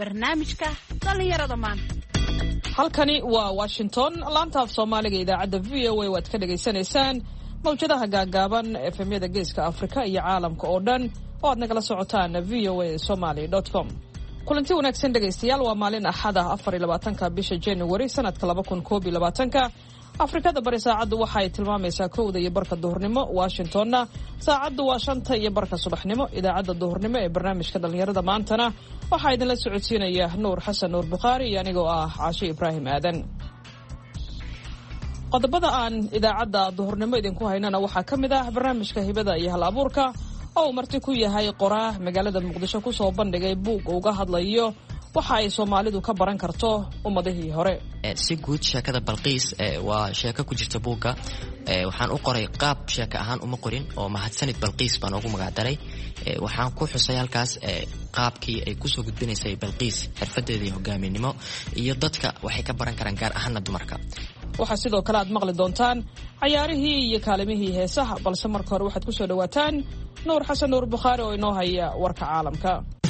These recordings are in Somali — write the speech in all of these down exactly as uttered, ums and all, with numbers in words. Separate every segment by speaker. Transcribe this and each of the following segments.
Speaker 1: barnaamijka dhalinyarada maanta.
Speaker 2: halkani waa Washington, laanta af Soomaaliga idaacadda V O A waad ka dhageysanaysaan mawjadaha gaagaaban efemyada geeska Afrika iyo caalamka oo dhan oo aad nagala socotaan v o a somali dot com. kulanti wanaagsan dhageystayaal, waa maalin axad ah afar iyo labaatanka bisha January sanadka laba kun koob iyo labaatanka. Afrikada bari saacadu waxay tilmaamaysaa kowda iyo barka duhurnimo, Washingtonna saacadu waa shanta iyo barka subaxnimo. Idaacadda duhurnimo ee barnaamijka dhalinyarada maantana waxaa idinla socodsiinaya Nuur Xasan Nuur Bukhari iyo anigoo ah Caashi Ibraahim Aadan. qodobada aan idaacadda duhurnimo idinku haynana waxaa ka mid ah barnaamijka hibada iyo hal abuurka oo marti ku yahay qoraa magaalada Muqdisho ku soo bandhigay buug uga hadlayo waxa ay Soomaalidu ka baran karto ummadihii hore.
Speaker 3: si guud sheekada Balqiis waa sheeko ku jirta buugga, waxaan u qoray qaab sheeko ahaan uma qorin oo mahadsanid Balqiis baan ugu magac daray. waxaan ku xusay halkaas qaabkii ay ku soo gudbinaysay Balqiis xirfadeedii hogaaminimo iyo dadka waxay ka baran karaan gaar ahaan dumarka.
Speaker 2: waxaa sidoo kale aad maqli doontaan ciyaarihii iyo kaalimihii heesaha, balse marka hore waxaad ku soo dhawaataan Nuur Xasan Nuur Bukhari oo inoo haya warka caalamka.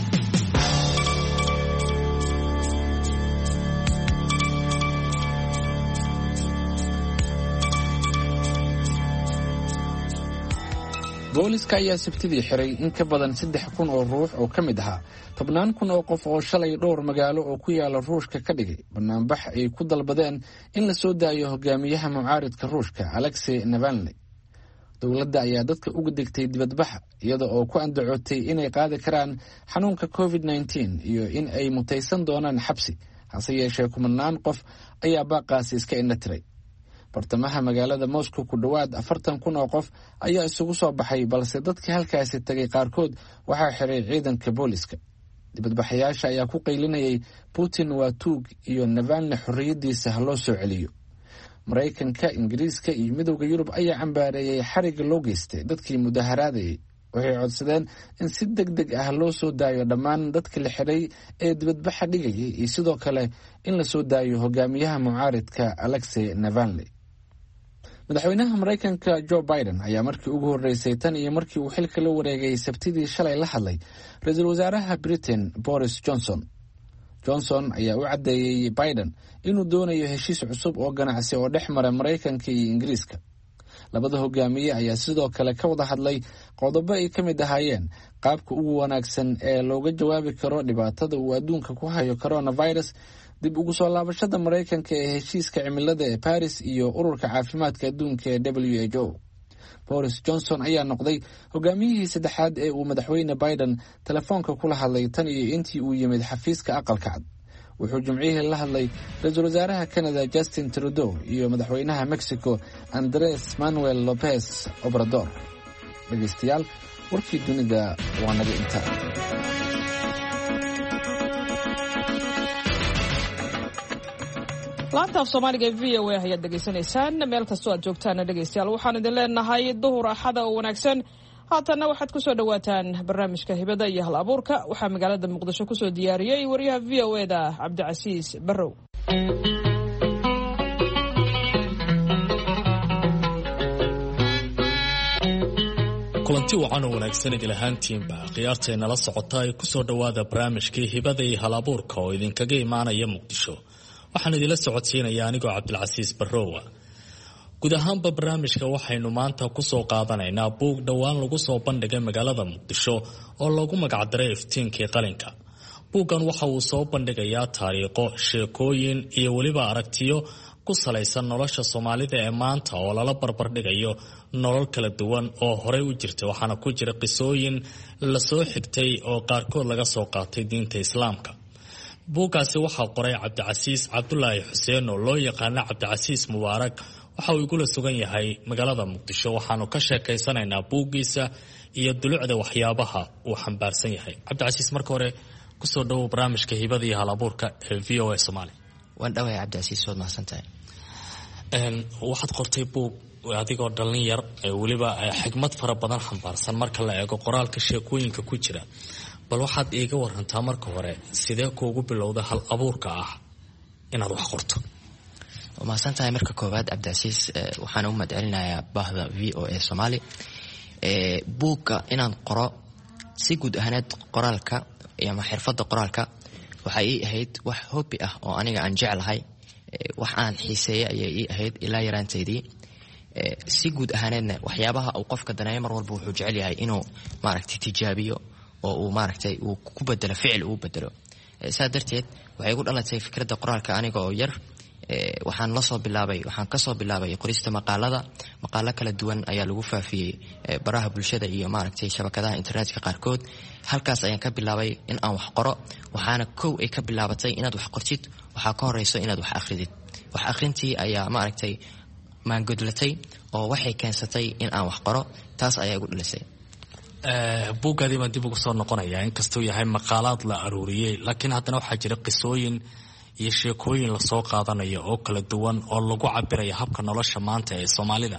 Speaker 4: booliska ayaa sabtidii xiray in ka badan saddex kun oo ruux oo ka mid ahaa tobnaan kun oo qof oo shalay dhowr magaalo oo ku yaala ruushka ka dhigay banaanbax ay ku dalbadeen in la soo daayo hogaamiyaha mucaaridka ruushka Alexei Navalny. dowladda ayaa dadka uga degtay dibadbaxa iyada oo ku andacootay inay qaadi karaan xanuunka covid nineteen iyo in ay mutaysan doonaan xabsi, hase yeeshee kumanaan qof ayaa baaqaasi iska indha tiray. bartamaha magaalada Moscow ku dhawaad afartan kun oo qof ayaa isugu soo baxay, balse dadkii halkaasi tagay qaarkood waxaa xiray ciidanka booliska. dibadbaxayaasha ayaa ku qaylinayay Putin waa tuug iyo Navalny xorriyadiisa ha loo soo celiyo. Maraykanka, Ingiriiska iyo Midowga Yurub ayaa cambaareeyay xariga loo geystay dadkii mudaharaadayay. waxay codsadeen in si degdeg ah loo soo daayo dhammaan dadka la xiray ee dibadbaxa dhigayay iyo sidoo kale in la soo daayo hogaamiyaha mucaaridka Alexei Navalny. madaxweynaha Maraykanka Joe Biden ayaa markii ugu horeysay tan iyo markii uu xilka la wareegay sabtidii shalay la hadlay ra'iisul wasaaraha Britain Boris Johnson. Johnson ayaa u cadeeyay Biden inuu doonayo heshiis cusub oo ganacsi oo dhex mara Maraykanka iyo Ingiriiska. labada hogaamiye ayaa sidoo kale ka wada hadlay qodobo ay ka mid ahaayeen qaabka ugu wanaagsan ee looga jawaabi karo dhibaatada uu adduunka ku hayo coronavirus, dib ugu soo laabashada Maraykanka ee heshiiska cimilada ee Paris iyo ururka caafimaadka adduunka ee W H O. Boris Johnson ayaa noqday hogaamiyihii saddexaad ee uu madaxweyne Biden telefoonka kula hadlay tan iyo intii uu yimid xafiiska aqalka cad. wuxuu jimcihii la hadlay ra'iisul wasaaraha Canada Justin Trudeau iyo madaxweynaha Mexico Andrés Manuel López Obrador. dhegeystayaal, warkii dunida waa naga intaa.
Speaker 2: laanta af Soomaaliga V O A ayaad dhageysanaysaan meel kastoo aad joogtaan dhegeystayaal. waxaan idin leenahay duhur axada oo wanaagsan. haatanna waxaad ku soo dhawaataan barnaamijka hibada iyo hal abuurka. waxaa magaalada Muqdisho ku soo diyaariyey wariyaha V O A da Cabdicasiis Barrow.
Speaker 5: kulanti wacan oo wanaagsan idil ahaantiinba khiyaarteena la socota ay ku soo dhawaada barnaamijkii hibada iyo hal abuurka oo idinkaga imaanaya Muqdisho. waxaan idinla socodsiinaya anigoo Cabdilcasiis Barrow. guud ahaanba barnaamijka waxaynu maanta ku soo qaadanaynaa buug dhowaan lagu soo bandhigay magaalada Muqdisho oo lagu magac daray iftiinkii qalinka. buuggan waxa uu soo bandhigayaa taariikho, sheekooyin iyo weliba aragtiyo ku salaysan nolosha Soomaalida ee maanta oo lala barbardhigayo nolol kala duwan oo horey u jirtay, waxaana ku jira qisooyin la soo xigtay oo qaarkood laga soo qaatay diinta Islaamka. buuggaasi waxaa qoray Cabdicasiis Cabdulaahi Xuseen oo loo yaqaano Cabdicasiis Mubaarak. waxa uu igula sugan yahay magaalada Muqdisho, waxaanu ka sheekaysanaynaa buuggiisa iyo dulucda waxyaabaha uu xambaarsan yahay. Cabdicasiis, marka hore ku soo dhawow barnaamijka hibada iyo hal abuurka ee V O A Soomaali.
Speaker 3: waan dhawahay Cabdicasiis, waad mahadsantahay.
Speaker 5: een waxaad qortay buug adigoo dhalin yar ee weliba xigmad fara badan xambaarsan marka la eego qoraalka sheekooyinka ku jira. bal waxaad iiga warantaa marka hore sidee kuugu bilowda hal abuurka ah inaad wax qorto?
Speaker 3: waa mahadsantahay marka koowaad Cabdicasiis. waxaan u mahadcelinayaa baahda V O A Soomaali. buugga inaan qoro si guud ahaaneed qoraalka ama xirfadda qoraalka waxay ii ahayd wax hobby ah oo aniga aan jeclahay wax aan xiiseeyo ayay ii ahayd ilaa yaraanteedii si guud ahaaneedna waxyaabaha uu qofka daneeyo mar walba wuxuu jecel yahay inuu maaragtay tijaabiyo oo uu maaragtay uu ku bedelo ficil uu bedelo saa darteed waxay igu dhalatay fikradda qoraalka aniga oo yar waxaan la soo bilaabay waxaan ka soo bilaabay qorista maqaalada maqaalo kala duwan ayaa lagu faafiyey baraha bulshada iyo maaragtay shabakadaha internetka qaarkood halkaas ayaan ka bilaabay in aan wax qoro waxaana kow ay ka bilaabatay inaad wax qortid waxaa ka horeyso inaad wax akhridid wax akhrintii ayaa maaragtay maangodlatay oo waxay keensatay in aan wax qoro taas ayaa igu dhalisay
Speaker 5: buuggaadii baan dib ugu soo noqonayaa inkastuu yahay maqaalaad la aruuriyey laakiin haddana waxaa jira qisooyin iyo sheekooyin lasoo qaadanayo oo kala duwan oo lagu cabiraya habka nolosha maanta ee soomaalida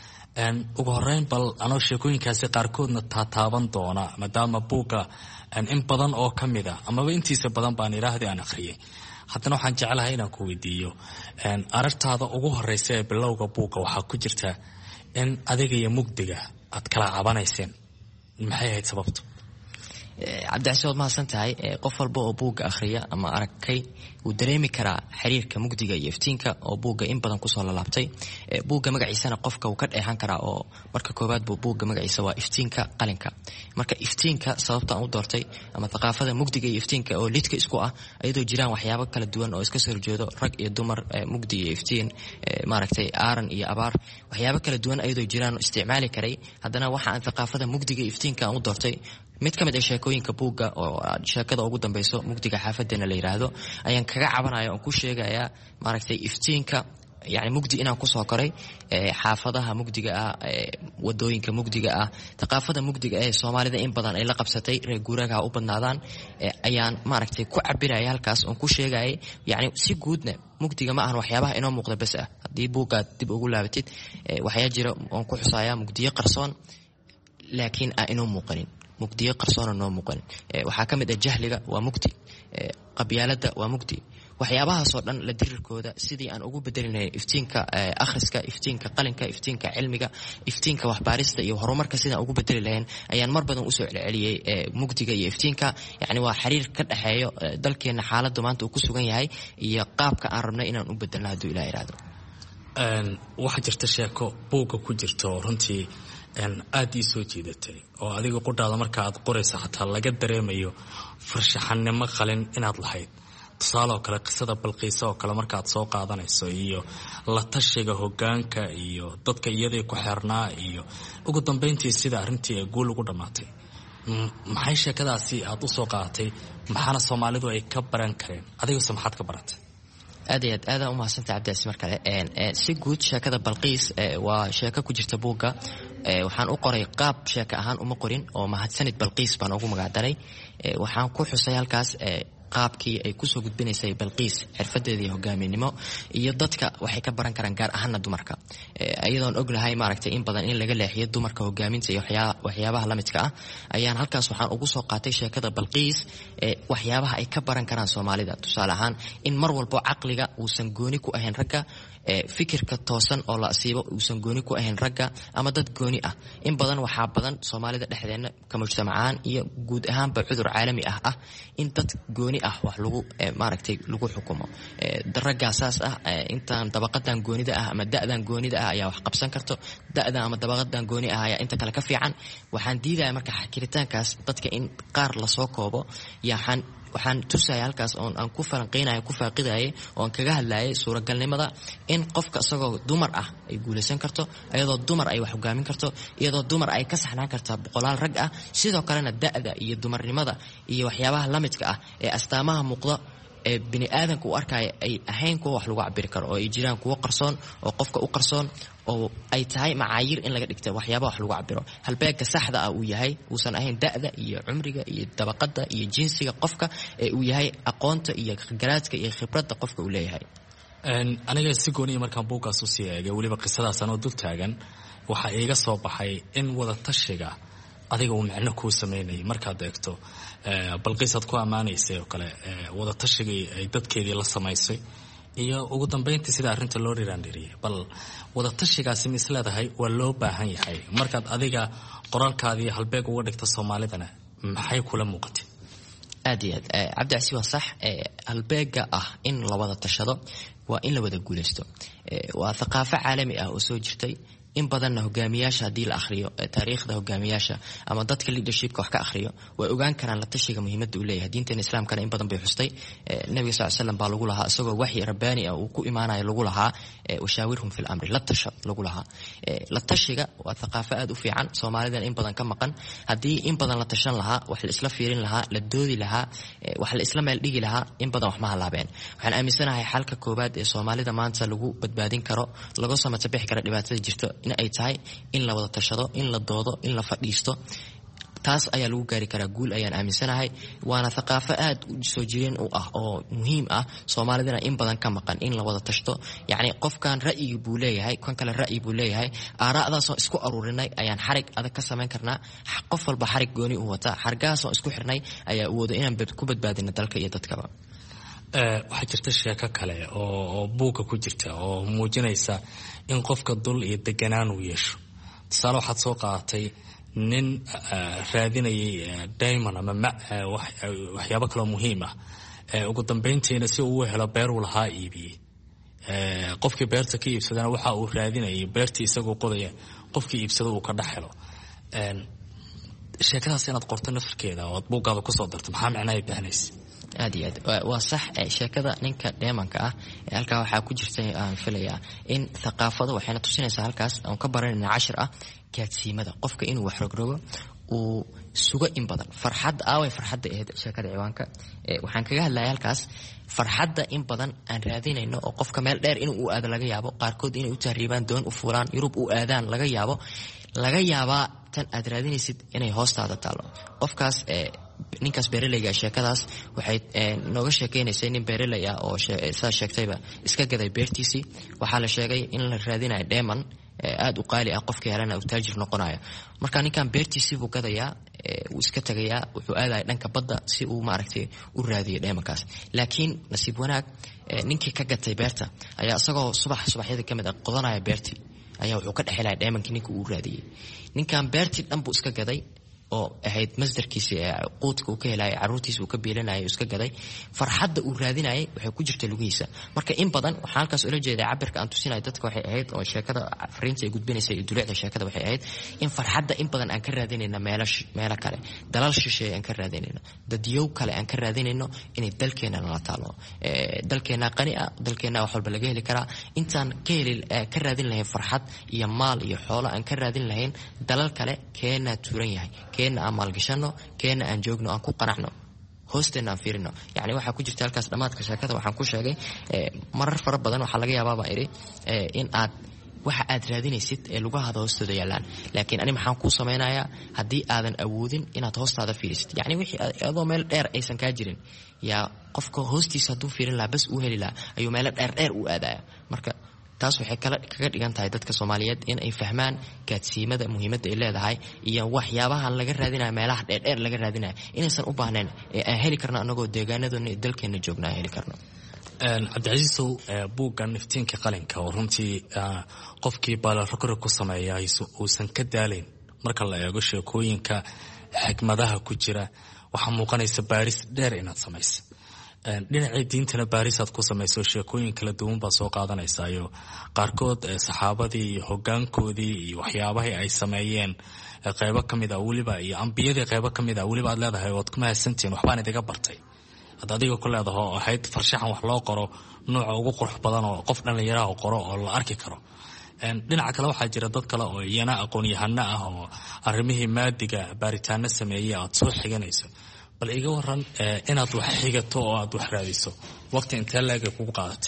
Speaker 5: ugu horeyn bal anoo sheekooyinkaasi qaarkoodna taataaban doona maadaama buugga in badan oo ka mid a amaba intiisa badan baan idhaahday aan akhriyay haddana waxaan jeclahay inaan ku weydiiyo aragtaada ugu horeysa ee bilowga buugga waxaa ku jirta in adiga iyo mugdiga aad kala cabanayseen maxay ahayd sababtu
Speaker 3: cabdicasi waad mahadsan tahay qof walba oo buugga akhriya ama aragkay wuu dareemi karaa xiriirka mugdiga iyo iftiinka oo buugga in badan kusoo lalaabtay buugga magaciisana qofka wuu ka dheexan karaa oo marka koowaad buu buugga magaciisa waa iftiinka qalinka marka iftiinka sababtaan u doortay ama thaqaafada mugdiga iyo iftiinka oo lidka isku ah iyadoo jiraan waxyaabo kala duwan oo iska soo horjeedo rag iyo dumar mugdi iyo iftiin maaragtay aaran iyo abaar waxyaabo kala duwan iyadoo jiraan isticmaali karay haddana waxa aan thaqaafada mugdiga iyo iftiinka aan u doortay mid ka mid ah sheekooyinka buugga oo sheekada ugu dambayso mugdiga xaafadeena la yiraahdo ayaan kaga cabanayo oo ku sheegayaa maaragtay iftiinka yani mugdi inaan ku soo koray xaafadaha mugdiga ah wadooyinka mugdiga ah thaqaafada mugdiga ee Soomaalida in badan ay la qabsatay reer guuraha u badnaadaan ayaan maaragtay ku cabiraya halkaas oo ku sheegay yani si guudna mugdiga ma ahan waxyaabaha inoo muuqda bas ah hadii buugga dib ugu laabatid waxyaa jira oo ku xusaya mugdiyo qarsoon laakiin aan inoo muuqanin mugdiyo qarsoon oo muuqan waxaa kamid ah jahliga waa mugdi qabyaalada waa mugdi waxyaabahaas oo dhan la dirirkooda sidii aan ugu bedelinay iftiinka akhriska iftiinka qalinka iftiinka cilmiga iftiinka waxbaarista iyo horumarka sidaan ugu bedeli lahayn ayaan mar badan u soo celceliyay mugdiga iyo iftiinka yani waa xiriir ka dhaxeeyo dalkeena xaaladda maanta uu ku sugan yahay iyo qaabka aan rabnay inaan u bedelno hadduu ilaahay yiraahdo
Speaker 5: waxa jirta sheeko buugga ku jirto runtii aad ii soo jiidatay oo adiga qudhaada marka aad qoraysa xataa laga dareemayo farshaxanimo qalin inaad lahayd tusaale oo kale qisada balqiisa oo kale markaad soo qaadanayso iyo la tashiga hoggaanka iyo dadka iyadii ku xeernaa iyo ugu dambeyntii sida arrintii ay guul ugu dhammaatay maxay sheekadaasi aad u soo qaadatay maxaana Soomaalidu ay ka baran kareen adiguse maxaad ka baratay
Speaker 3: aad iyo aad aad u mahadsantahay cabdicasi mar kale si guud sheekada balqiis waa sheeko ku jirta buugga waxaan u qoray qaab sheeko ahaan uma qorin oo mahadsanid balqiis baan ugu magacdaray waxaan ku xusay halkaas qaabkii ay ku soo gudbinaysay balqiis xirfadeedii hogaaminimo iyo dadka waxay ka baran karaan gaar ahaan dumarka ayadoon ognahay maaragtay in badan in laga leexiyo dumarka hogaaminta iyo waxyaabaha la midka ah ayaan halkaas waxaan ugu soo qaatay sheekada balqiis waxyaabaha ay ka baran karaan Soomaalida tusaale ahaan in mar walba caqliga uusan gooni ku ahayn ragga fikirka toosan oo la asiibo uusan gooni ku ahayn ragga ama dad gooni ah in badan waxaa badan Soomaalida dhexdeena ka mujtamacaan iyo guud ahaanba cudur caalami ah ah in dad gooni ah wax lagu maaragtay lagu xukumo daraga asaas ah intaan dabaqadan goonida ah ama da'dan goonida ah ayaa wax qabsan karto da'da ama dabaqadan gooni ah ayaa inta kale ka fiican waxaan diidayaa marka xakiritaankaas dadka in qaar la soo koobo yaxan waxaan tusay halkaas oo aan ku falanqeynayo ku faaqidayo oo kaga hadlayay suuragalnimada in qofka asagoo dumar ah ay guulaysan karto iyadoo dumar ay wax hogaamin karto iyadoo dumar ay ka saxnaan karto boqolaal rag ah sidoo kalena da'da iyo dumarnimada iyo waxyaabaha la midka ah ee astaamaha muuqda ee bini aadanku u arkay ay ahayn kuwa wax lagu cabir karo oo ay jiraan kuwa qarsoon oo qofka u qarsoon oo ay tahay macaayir in laga dhigto waxyaabaha wax lagu cabiro halbeega saxda ah uu yahay uusan ahayn da'da iyo cumriga iyo dabaqada iyo jinsiga qofka ee uu yahay aqoonta iyo garaadka iyo khibradda qofka uu leeyahay
Speaker 5: aniga si gooniya markaan buuggaas u sii eegay weliba qisadaas anoo dul taagan waxaa iiga soo baxay in wada tashiga adiga uu macno kuu sameynayay markaad eegto balqiisaad ku ammaanaysay oo kale wada tashigii ay dadkeedii la samaysay iyo ugu dambeyntii sida arrinta loo riraandhiriyay bal wada tashigaasi ma isleedahay waa loo baahan yahay markaad adiga qoraalkaadii halbeeg uga dhigta Soomaalidana maxay kula muuqatay
Speaker 3: aad iyo aad cabdicasi waa sax halbeega ah in la wada tashado waa in la wada guulaysto waa thaqaafo caalami ah oo soo jirtay in badanna hogaamiyaasha haddii la akhriyo taariikhda hogaamiyaasha ama dadka leadershipka wax ka akhriyo way ogaan karaan la tashiga muhiimadda uu leeyahay diinteena islaamkana in badan bay xustay nabiga sal slam baa lagu lahaa isagoo waxyi rabbaani ah uu ku imaanayo lagu lahaa washaawirhum fi lamri la tasha lagu lahaa la tashiga waa thaqaafo aad u fiican soomaalidan in badan ka maqan haddii in badan la tashan lahaa wax la isla fiirin lahaa la doodi lahaa wax la isla meel dhigi lahaa in badan wax ma halaabeen waxaan aaminsanahay xalka koobaad ee soomaalida maanta lagu badbaadin karo laga samata bixi kara dhibaatada jirto in ay tahay in la wada tashado in la doodo in la fadhiisto taas ayaa lagu gaari karaa guul ayaan aaminsanahay waana thaqaafo aad u soo jireen u ah oo muhiim ah soomaalidana in badan ka maqan in la wada tashto yacni qofkan ra'yi buu leeyahay kan kale ra'yi buu leeyahay aaraa'daasoo isku aruurinay ayaan xarig adag ka samayn karnaa qof walba xarig gooni u wata xargahaasoo isku xirnay ayaa u wado inaan ku badbaadino dalka iyo dadkaba
Speaker 5: waxaa jirta sheeko kale oo buugga ku jirta oo muujinaysa in qofka dul iyo deganaan uu yeesho tusaale waxaad soo qaadatay nin raadinayay diamond ama waxyaabo kaloo muhiim ah ugu dambayntiina si uu u helo beer uu lahaa iibiyey qofkii beerta ka iibsadana waxa uu raadinayay beertii isagoo qodaya qofkii iibsada uu ka dhex helo sheekadaas inaad qorto nafirkeeda oo aad buuggaada kusoo darto maxaa micnaha ay baahnaysa
Speaker 3: aad iyo aad waa sax sheekada ninka deemanka ah halkaa waxaa ku jirta aan filayaa in thaqaafada waxayna tusinaysaa halkaas aan ka baranayna cashir ah gaadsiimada qofka inuu wax rogrogo uu sugo in badan farxad aaway farxadda ahayd sheekada ciwaanka waxaan kaga hadlaya halkaas farxadda in badan aan raadinayno oo qofka meel dheer inuu u aado laga yaabo qaarkood inay u tahriibaan doon u fuulaan yurub u aadaan laga yaabo laga yaabaa tan aad raadinaysid inay hoostaada taalo qofkaas ninkaas beeraleyga sheekadaas waxay nooga sheekeynaysay nin beeraley ah oo saa sheegtayba iska gaday beertiisii waxaa la sheegay in la raadinayo dheeman aad u qaali ah qofka helana uu taajir noqonayo marka ninkan beertiisii buu gadayaa wuu iska tagayaa wuxuu aadaya dhanka badda si uu maaragtay u raadiyo dheemankaas laakiin nasiib wanaag ninkii ka gatay beerta ayaa isagoo subax subaxyada ka mid ah qodanaya beertii ayaa wuxuu ka dhexelaya dheemankii ninka uu raadiyey ninkan beertii dhan buu iska gaday oo ahayd masdarkiisa ee quudka uu ka helayay caruurtiisa uu ka biilanayay iska gaday farxadda uu raadinayay waxay ku jirta lugihiisa marka in badan waxaan halkaas ula jeedaa cabirka aan tusinayo dadka waxay ahayd oo sheekada fariinta ay gudbinaysa iyo duleecda sheekada waxay ahayd in farxadda in badan aan ka raadinayno meelo meelo kale dalal shisheeye aan ka raadinayno dadyow kale aan ka raadinayno inay dalkeena nala taalo dalkeena qani ah dalkeena wax walba laga heli karaa intaan ka heli ka raadin lahayn farxad iyo maal iyo xoolo aan ka raadin lahayn dalal kale keena tuuran yahay keena aan maalgashano keena aan joogno aan ku qanacno hoosteena aan fiirino yacni waxaa ku jirta halkaas dhammaadka sheekada waxaan ku sheegay marar fara badan waxaa laga yaabaa baa idhi in aad waxa aad raadinaysid ee lugahaada hoostooda yaallaan laakiin ani maxaan kuu samaynayaa haddii aadan awoodin inaad hoostaada fiirisid yacni wixii adoo meel dheer aysan kaa jirin yaa qofka hoostiisa hadduu fiirin lahaa bas uu heli lahaa ayuu meelo dheer dheer u aadaya marka taas waxay kala kaga dhigan tahay dadka Soomaaliyeed in ay fahmaan gaadsiimada muhiimadda ay leedahay iyo waxyaabaha laga raadinayo meelaha dheer laga raadinayo inaysan u baahnayn ee aan heli karno anagoo deegaanadoona iyo dalkeena joognaa heli karno
Speaker 5: cabdicasiisow buuggan iftiinka qalinka oo runtii qofkii baalarokore ku sameeya uusan ka daalayn marka la eego sheekooyinka xikmadaha ku jira waxaa muuqanaysa baaris dheer inaad samaysa dhinacii diintana baarisaad ku samayso sheekooyin kala duwan baad soo qaadanaysaa iyo qaarkood saxaabadii iyo hogaankoodii iyo waxyaabahii ay sameeyeen qaybo ka mid ah weliba iyo ambiyadii qaybo ka mid ah weliba aad leedahay waad ku mahadsantihiin waxbaan idiga bartay ad adiga ku leedaho oo ahayd farshaxan wax loo qoro nooca ugu qurux badan oo qof dhallinyaraha qoro oo la arki karo dhinaca kale waxaa jira dad kale oo iyana aqoon-yahano ah oo arrimihii maadiga baaritaano sameeyey aad soo xiganayso bal iga waran inaad wax xigato oo aad wax raadiso waqti intee laga kugu qaadatay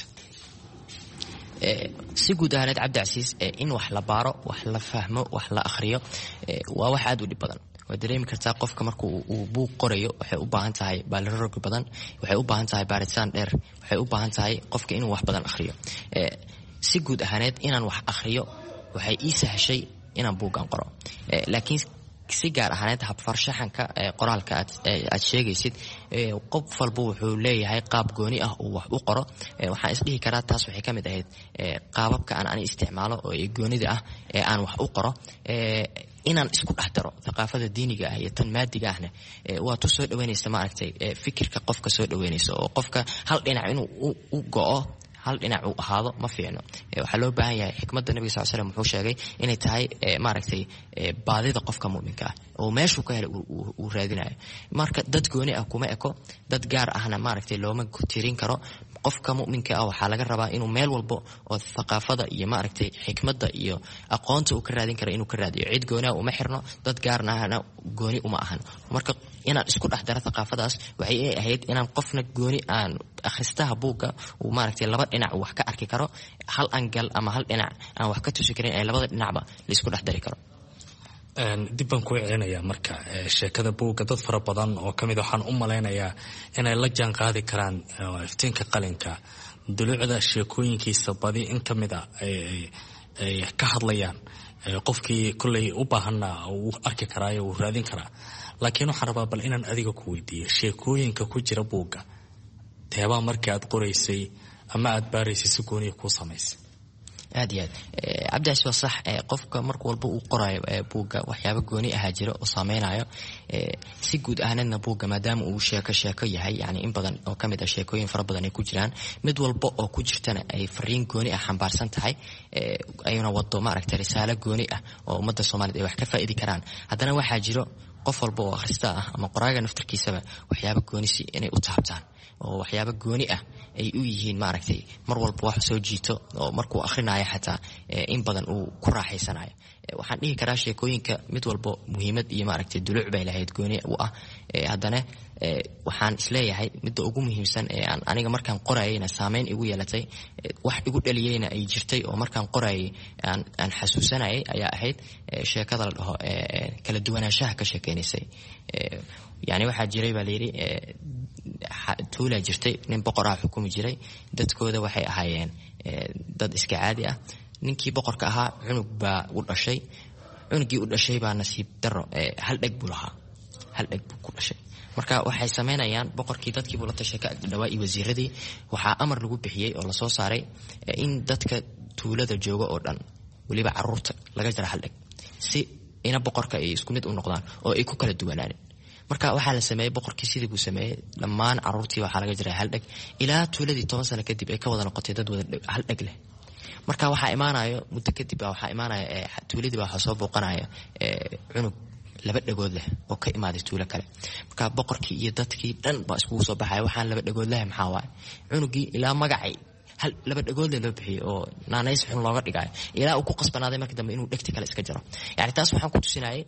Speaker 3: si guud ahaaneed cabdicasiis in wax la baaro wax la fahmo wax la akhriyo waa wax aad u dhib badan waad dareemi kartaa qofka marka uu buug qorayo waxay u baahan tahay baalirorog badan waxay u baahan tahay baaritaan dheer waxay u baahan tahay qofka inuu wax badan akhriyo si guud ahaaneed inaan wax akhriyo waxay ii sahashay inaan buuggan qoro laakiin si gaar ahaaneed habfarshaxanka qoraalka aad aad sheegaysid qof walba wuxuu leeyahay qaab gooni ah oo wax u qoro waxaan isdhihi karaa taas waxay ka mid ahayd qaababka aan ani isticmaalo oo goonida ah ee aan wax u qoro inaan isku dhex daro thaqaafada diiniga ah iyo tan maadiga ahna waa tu soo dhaweynaysa maaragtay fikirka qofka soo dhaweynaysa oo qofka hal dhinac inuu u go'o hal dhinac uu ahaado ma fiicno waxaa loo baahan yahay xikmadda nabiga sal slam wuxuu sheegay inay tahay maaragtay baadida qofka mu'minka ah oo meeshuu ka helay uu raadinayo marka dad gooni ah kuma eko dad gaar ahna maaragtay looma tirin karo qofka mu'minka ah waxaa laga rabaa inuu meel walbo oo thaqaafada iyo maaragtay xikmadda iyo aqoonta uu ka raadin karo inuu ka raadiyo cid gooni ah uma xirno dad gaarna ahna gooni uma ahan marka inaan isku dhex daro thaqaafadaas waxay ahayd inaan qofna gooni aan akhristaha buugga uu maaragtay laba dhinac wax ka arki karo hal angal ama hal dhinac aan wax ka tusi karin ay labada dhinacba la isku dhex dari karo
Speaker 5: dib baan ku celinayaa marka sheekada buugga dad fara badan oo ka mid waxaan u malaynayaa inay la jaan qaadi karaan iftiinka qalinka dulucda sheekooyinkiisa badi in ka mid a ay ka hadlayaan qofkii kolley u baahanna uu arki karaayo uu raadin karaa laakiin waxaan rabaa bal inaan adiga ku weydiiyo sheekooyinka ku jira buugga teebaa markii aad qoraysay ama aad baaraysay si gooniya kuu samaysay
Speaker 3: aad iyo aad cabdicaas waa sax qofka marka walba uu qorayo buugga waxyaaba gooni ahaa jira oo saameynayo si guud ahaanadna buugga maadaama uu sheeko sheeko yahay yani in badan oo ka mid ah sheekooyin fara badan ay ku jiraan mid walba oo ku jirtana ay fariin gooni ah xambaarsan tahay ayuna wado maaragtay risaalo gooni ah oo ummadda soomaaliyed ay wax ka faa'idi karaan haddana waxaa jiro qof walba oo akhrista ah ama qoraaga naftarkiisaba waxyaaba goonisi inay u taabtaan oo waxyaaba gooni ah ay u yihiin maaragtay mar walba wax soo jiito oo markuu akhrinayo xataa in badan uu ku raaxaysanayo waxaan dhihi karaa sheekooyinka mid walba muhiimad iyo maaragtay duluc bay lahayd gooni u ah haddana waxaan isleeyahay midda ugu muhiimsan ee aan aniga markaan qorayayna saameyn igu yeelatay wax igu dhaliyeyna ay jirtay oo markaan qorayay aan aan xasuusanayay ayaa ahayd sheekada la dhaho kala duwanaanshaha ka sheekeynaysay yani waxaa jiray baa layidhi tuulaa jirtay nin boqoraha xukumi jiray dadkooda waxay ahaayeen dad iska caadi ah ninkii boqorka ahaa cunug baa u dhashay cunugii u dhashay baa nasiib daro hal dheg buu lahaa hal dheg buu ku dhashay marka waxay sameynayaan boqorkii dadkii buu la tashay ka dhawaa iyo wasiiradii waxaa amar lagu bixiyey oo lasoo saaray in dadka tuulada jooga oo dhan weliba caruurta laga jara hal dheg si ina boqorka ay isku mid u noqdaan oo ay ku kala duwanaanin marka waxaa la sameeyey boqorkii sidii buu sameeyey dhammaan caruurtii waxaa laga jiray hal dheg ilaa tuuladii toban sano kadib ay ka wada noqotay dad wada hal dheg leh marka waxaa imaanayo muddo kadib baa waxaa imaanaya tuuladii baa waxaa soo booqanaya cunug laba dhagood leh oo ka imaaday tuulo kale marka boqorkii iyo dadkii dhan baa iskugu soo baxaya waxaan laba dhagood leh maxaa waaye cunugii ilaa magacay hal laba dhagood leh loo bixiyey oo naanays xun looga dhigayo ilaa uu ku qasbanaaday markii dambe inuu dhegti kale iska jaro yani taas waxaan ku tusinayay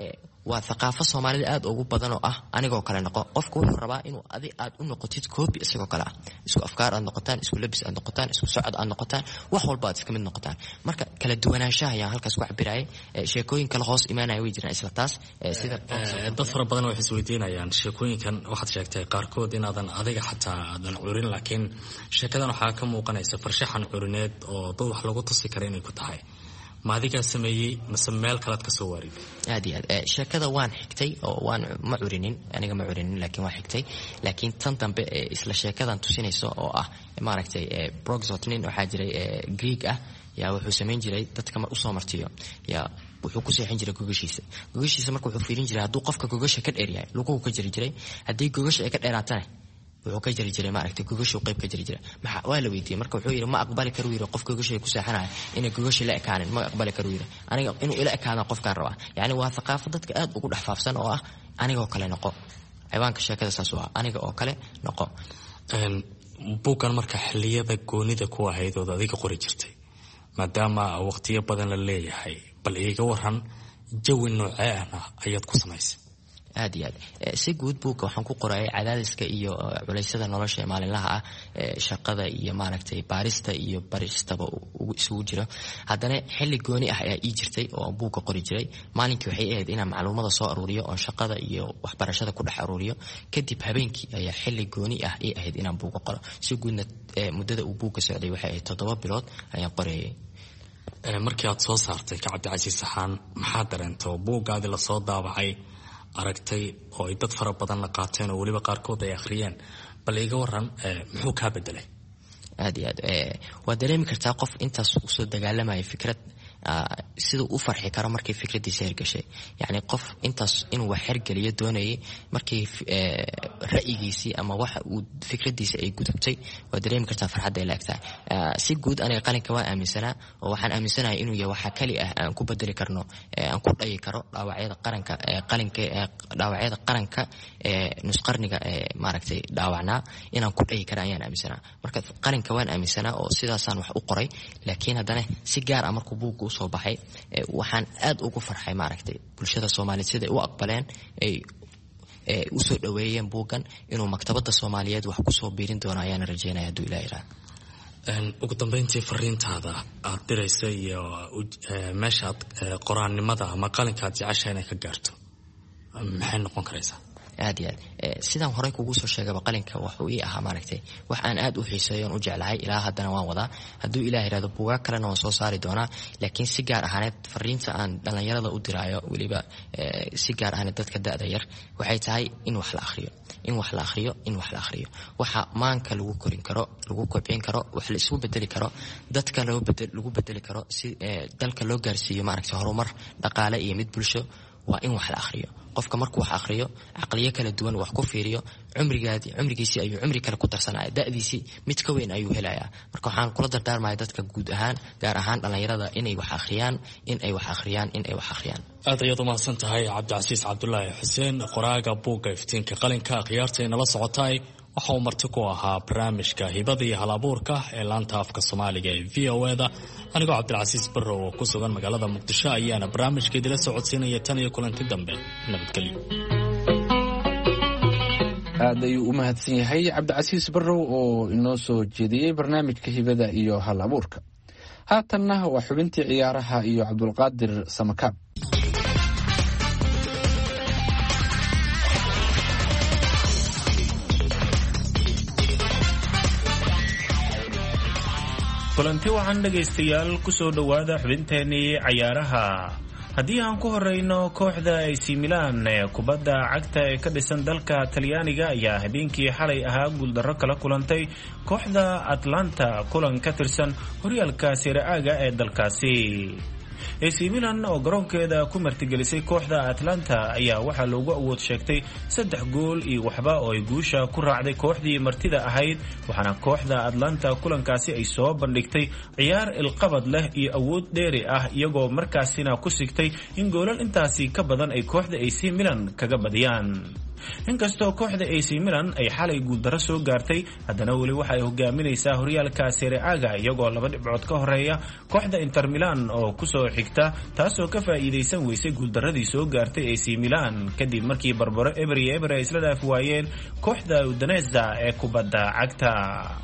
Speaker 3: waa thaqaafo soomaalida aad ugu badan oo ah anigoo kale noqo qofku wuxuu rabaa inuu adi aad u noqotid koobi isagoo kale ah isku afkaar aad noqotaan isku labis aad noqotaan isku socod aad noqotaan wax walba aad iska mid noqotaan marka kala duwanaanshaha ayaan halkaas ku cabirayay sheekooyin kale hoos imaanaya way jiraan isla taas sida
Speaker 5: dad fara badan waxay isweydiinayaan sheekooyinkan waxaad sheegtay qaarkood inaadan adiga xataa aadan curin laakiin sheekadan waxaa ka muuqanaysa farshaxan curineed oo dad wax lagu tusi kara inay ku tahay ma adigaa sameeyey mase meel kalead ka soo waarid
Speaker 3: aad iyo aad sheekada waan xigtay oo waan ma curinin aniga ma curinin laakiin waan xigtay laakiin tan dambe isla sheekadan tusinayso oo ah maaragtay broxotnin waxaa jiray greeg ah yaa wuxuu samayn jiray dadka mar usoo martiyo yaa wuxuu ku seexin jiray gogashiisa gogashiisa marka wuxuu fiirin jiray hadduu qofka gogasha ka dheer yahay luguhu ka jiri jiray haddii gogasha ay ka dheeraatana wuxuu ka jiri jiray maaragtay gogashu qayb ka jiri jiray maxaa waa la weydiiyey marka wuxuu yidhi ma aqbali karo yidhi qof gogashay ku seexanaya inay gogashi la ekaanin ma aqbali karo yidhi aniga inuu ila ekaadaan qofkaan rabaa yacni waa thaqaafo dadka aad ugu dhex faafsan oo ah anigoo kale noqo ciwaanka sheekada saas u ah aniga oo kale noqo
Speaker 5: buuggan marka xilliyada goonida ku ahayd ood adiga qori jirtay maadaama waqtiyo badan la leeyahay bal iiga waran jawi noocee ahna ayaad ku samaysay
Speaker 3: aad iyo aad si guud buugga waxaan ku qorayay cadaadiska iyo culeysyada nolosha ee maalinlaha ah shaqada iyo maaragtay baarista iyo baristaba isugu jiro haddana xilli gooni ah ayaa ii jirtay oo buugga qori jiray maalinkii waxay ahayd inaan macluumada soo aruuriyo oo shaqada iyo waxbarashada ku dhex aruuriyo kadib habeenkii ayaa xilli gooni ah ii ahayd inaan buugga qoro si guudna muddada uu buugga socday waxay ahayd toddoba bilood ayaan qorayay
Speaker 5: markii aad soo saartay ka Cabdicasiis Saxaan maxaa dareento buugaadi la soo daabacay aragtay oo ay dad fara badan la qaateen oo waliba qaarkood ay akhriyeen bal iga waran muxuu ka bedelay
Speaker 3: aad iyo aad waa dareemi kartaa qof intaas u soo dagaalamay fikrad sidoo u farxi karo markii fikradiisa hirgashay yani qof intaas inuu wax hirgaliyo doonayay markii ra'yigiisii ama waxa uu fikradiisa ay gudubtay waa dareemi kartaa farxadda ay leegtahay si guud aniga qalinka waa aaminsanaa oo waxaan aaminsanahay inuu yahay waxa kali ah aan ku bedeli karno aan ku dhayi karo dhaawacyada qaranka qalinka dhaawacyada qaranka ee nusqarniga ee maaragtay dhaawacnaa inaan ku dhayi karo ayaan aaminsanaa marka qalinka waan aaminsanaa oo sidaasaan wax u qoray laakiin haddana si gaar ah markuu buugu soo baxay waxaan aad ugu farxay maaragtay bulshada Soomaaliyeed sida ay u aqbaleen ay ee u soo dhaweeyeen buugan inuu maktabada Soomaaliyeed wax ku soo biirin doono ayaan rajeynayaa haduu Ilaahay raaco
Speaker 5: een ugu dambeyntii fariintaada aad diraysay iyo meesha qoraannimada ama qalinka aad jeceshahay inay ka gaarto maxay noqon karaysaa
Speaker 3: aad iyo aad sidaan horey kugu soo sheegay qalinka wuxuu ii ahaa maaragtay wax aan aad u xiiseeyo oo u jeclahay ilaa haddana waan wadaa haduu Ilaahay raado buuga kalena waan soo saari doonaa laakiin si gaar ahaaneed fariinta aan dhalinyarada u diraayo waliba si gaar ahaaneed dadka da'da yar waxay tahay in wax la akhriyo in wax la akhriyo in wax la akhriyo waxa maanka lagu korin karo lagu kobcin karo wax la isku bedeli karo dadka loo bedel lagu bedeli karo si dalka loo gaarsiiyo maaragtay horumar dhaqaale iyo mid bulsho waa in wax la akhriyo qofka markuu wax akhriyo aqliyo kala duwan wax ku fiiriyo umrigaadi umrigiisi ayuu umri kale ku darsanaa da'diisi mid ka weyn ayuu helayaa marka waxaan kula dardaarmayaa dadka guud ahaan gaar ahaan dhalinyarada inay wax akhriyaan in ay wax akhriyaan in ay wax akhriyaan
Speaker 5: aad ayaad u mahadsan tahay Cabdicasiis Cabdullaahi Xuseen qoraaga buugga iftiinka qalinka khiyaarteena la socotay waxa uu marti ku ahaa barnaamijka hibada iyo halabuurka ee laanta afka Soomaaliga ee V O A da anigoo Cabdicasiis Barrow oo ku sugan magaalada Muqdisho ayaana barnaamijkeeda la socodsiinaya tan iyo kulanti dambe nabadgelyo
Speaker 4: aad ayuu u mahadsan yahay Cabdicasiis Barrow oo inoo soo jeediyay barnaamijka hibada iyo halabuurka haatanna waa xubintii ciyaaraha iyo Cabdulqaadir Samakaab
Speaker 6: kulanti waxaan dhagaystayaal ku soo dhawaada xubinteenii ciyaaraha haddii aan ku horeyno kooxda A C Milan ee kubadda cagta ee ka dhisan dalka Talyaaniga ayaa habeenkii xalay ahaa guuldarro kala kulantay kooxda Atlanta kulan ka tirsan horyaalka Serie A-ga ee dalkaasi A C Milan oo garoonkeeda ku martigelisay kooxda Atlanta ayaa waxaa loogu awood sheegtay saddex gool iyo waxba oo ay guusha ku raacday kooxdii martida ahayd waxaana kooxda Atlanta kulankaasi ay soo bandhigtay ciyaar ilqabad leh iyo awood dheeri ah iyagoo markaasina ku sigtay in goolal intaasi ka badan ay kooxda A C Milan kaga badiyaan inkastoo kooxda A C Milan ay xalay guuldarro soo gaartay haddana weli waxa ay hogaaminaysaa horyaalka Serie A-ga iyagoo laba dhibcood ka horeeya kooxda Inter Milan oo ku soo xigta taasoo ka faa'iideysan weysay guuldarradii soo gaartay A C Milan kadib markii barbaro eber iyo eber ay isla dhaaf waayeen kooxda Udinese ee kubadda cagta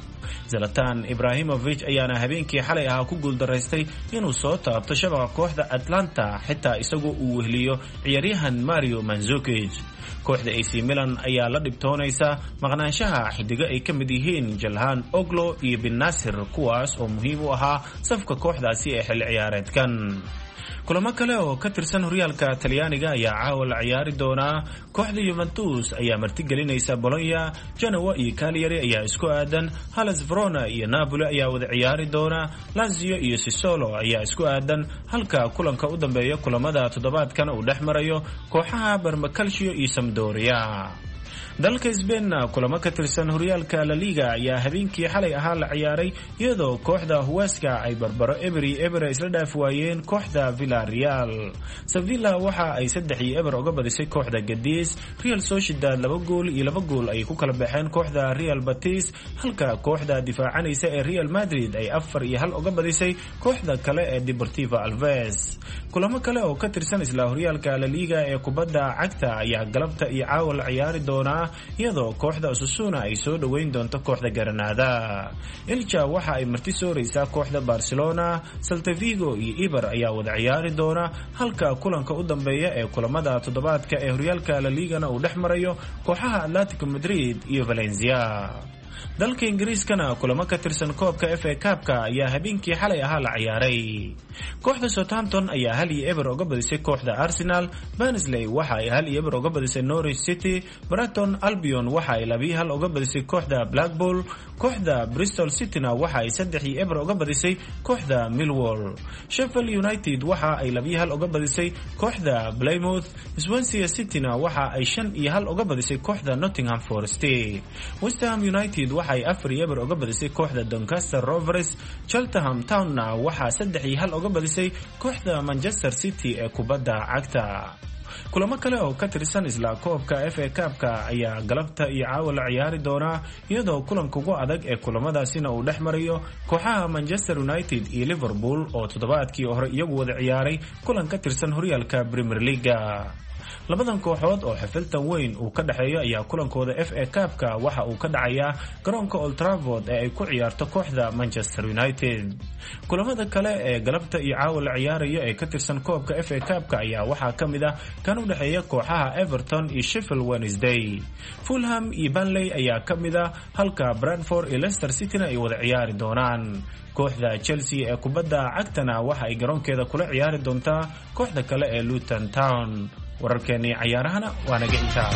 Speaker 6: Zlatan Ibrahimovic ayaana habeenkii xalay ahaa ku guuldaraystay inuu soo taabto shabaqa kooxda Atlanta xitaa isagoo uu weheliyo ciyaaryahan Mario Mandzukic kooxda A C Milan ayaa la dhibtoonaysa maqnaanshaha xidiga ay ka mid yihiin Jalhan Oglo iyo Ben Nasir kuwaas oo muhiim u ahaa safka kooxdaasi ee xilli ciyaareedkan kulamo kale oo ka tirsan horyaalka Talyaaniga ayaa caawa la ciyaari doona kooxda Juventus ayaa martigelinaysa Bologna Genoa iyo Cagliari ayaa isku aadan Hellas Verona iyo Napoli ayaa wada ciyaari doona Lazio iyo Sassuolo ayaa isku aadan halka kulanka u dambeeya kulamada toddobaadkan uu dhexmarayo kooxaha Bermacalcio iyo Sampdoria dalka Spain kulamo ka tirsan horyaalka La Liga ayaa habeenkii xalay ahaa la ciyaaray iyadoo kooxda Huesca ay barbaro eber iyo eber isla dhaaf waayeen kooxda Villarreal Sevilla waxa ay saddex iyo eber uga badisay kooxda Cadiz Real Sociedad laba gool iyo laba gool ay ku kala baxeen kooxda Real Betis halka kooxda difaacanaysa ee Real Madrid ay afar iyo hal uga badisay kooxda kale ee Deportivo Alaves kulamo kale oo ka tirsan isla horyaalka La Liga ee kubadda cagta ayaa galabta iyo caawa la ciyaari doona iyadoo kooxda Osasuna ay soo dhaweyn doonto kooxda Granada Elche waxa ay marti sooraysaa kooxda Barcelona Celta Vigo iyo Eibar ayaa wada ciyaari doona halka kulanka u dambeeya ee kulamada toddobaadka ee horyaalka La Liga uu dhexmarayo kooxaha Atletico Madrid iyo Valencia dalka ingiriiskana kulamo ka tirsan koobka F A Cup-ka ayaa habeenkii xalay ahaa la ciyaaray. kooxda Southampton ayaa hal iyo eber uga badisay kooxda Arsenal, Barnsley waxa ay hal iyo eber uga badisay Norwich City, Brighton Albion waxa ay laba iyo hal uga badisay kooxda Blackpool, kooxda Bristol City-na waxa ay saddex iyo eber uga badisay kooxda Millwall, Sheffield United waxa ay laba iyo hal uga badisay kooxda Plymouth, Swansea City-na waxa ay shan iyo hal uga badisay kooxda Nottingham Forest, West Ham United waxa ay afar iyo eber uga badisay kooxda Doncaster Rovers, Cheltenham Town-na waxa saddex iyo hal uga badisay kooxda Manchester City ee kubadda cagta. kulamo kale oo ka tirsan isla koobka F A Cup-ka ayaa galabta iyo caawa la ciyaari doona, iyadoo kulanka ugu adag ee kulamadaasina uu dhex marayo kooxaha Manchester United iyo Liverpool oo toddobaadkii hore iyagu wada ciyaaray kulan ka tirsan horyaalka Premier League. labadan kooxood oo xafiltan weyn uu ka dhaxeeyo ayaa kulankooda F A Cup-ka waxa uu ka dhacayaa garoonka Old Trafford ee ay ku ciyaarto kooxda Manchester United. kulamada kale ee galabta iyo caawa la ciyaarayo ee ka tirsan koobka F A Cup-ka ayaa waxaa ka mid ah kan u dhaxeeya kooxaha Everton iyo Sheffield Wednesday. Fulham iyo Burnley ayaa ka mid ah, halka Brentford iyo Leicester City-na ay wada ciyaari doonaan. kooxda Chelsea ee kubadda cagtana waxa ay garoonkeeda kula ciyaari doontaa kooxda kale ee Luton Town. wararkeennii cayaarahana waa naga intaa.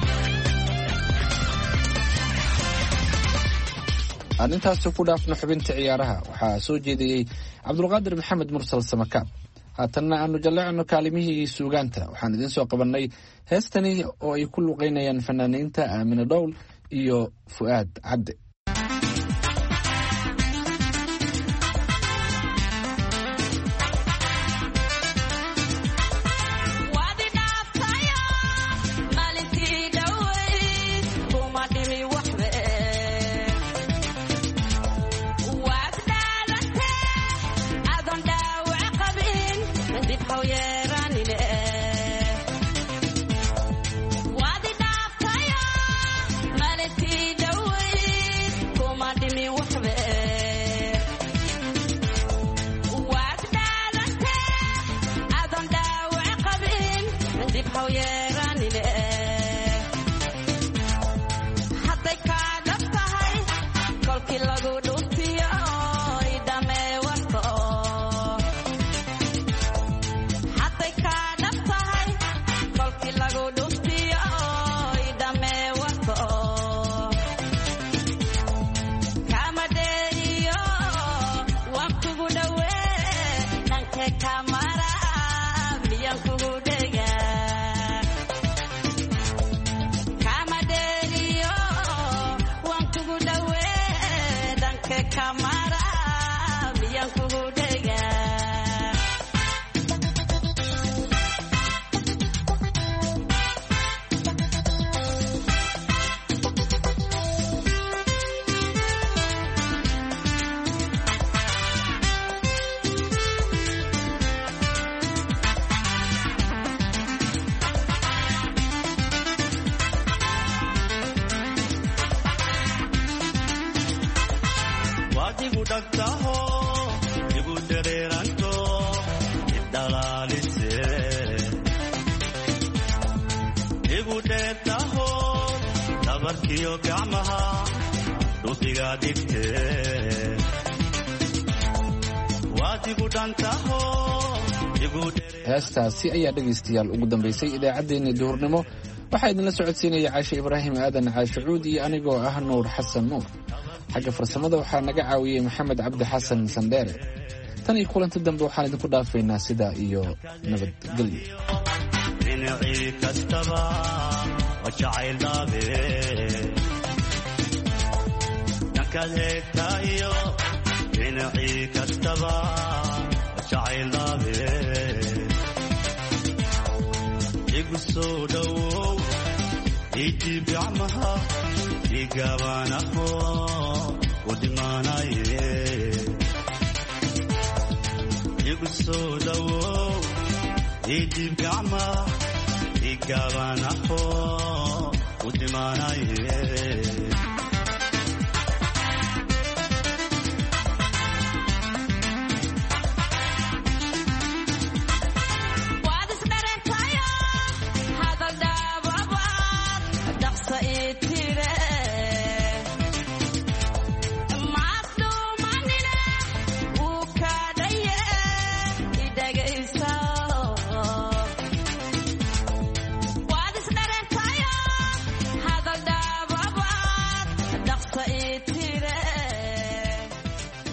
Speaker 4: aan intaasi ku dhaafno xubinta ciyaaraha, waxaa soo jeediyey cabdulqaadir maxamed mursal samakaab. haatanna aanu jalleecno kaalimihii suugaanta. waxaan idiin soo qabannay heestani oo ay ku luqaynayaan fanaaniinta Aamina Dhowl iyo Fu'aad Cabde. heestaasi ayaa dhegaystayaal ugu dambaysay idaacaddeenii duhurnimo. waxaa idinla socodsiinaya caashe ibraahim aadan caashe cuud iyo anigoo ah nuur xasan nuur. xagga farsamada waxaa naga caawiyey maxamed cabdi xasan sandheere. tan iyo kulanti dambe waxaan idinku dhaafaynaa sidaa iyo nabadgelyo.
Speaker 7: igu soo dhawow idib gacmaha igaabanaho u dhimaanaye. igu soo dhawow idib gacmaha igaabanaho u dhimaanaye.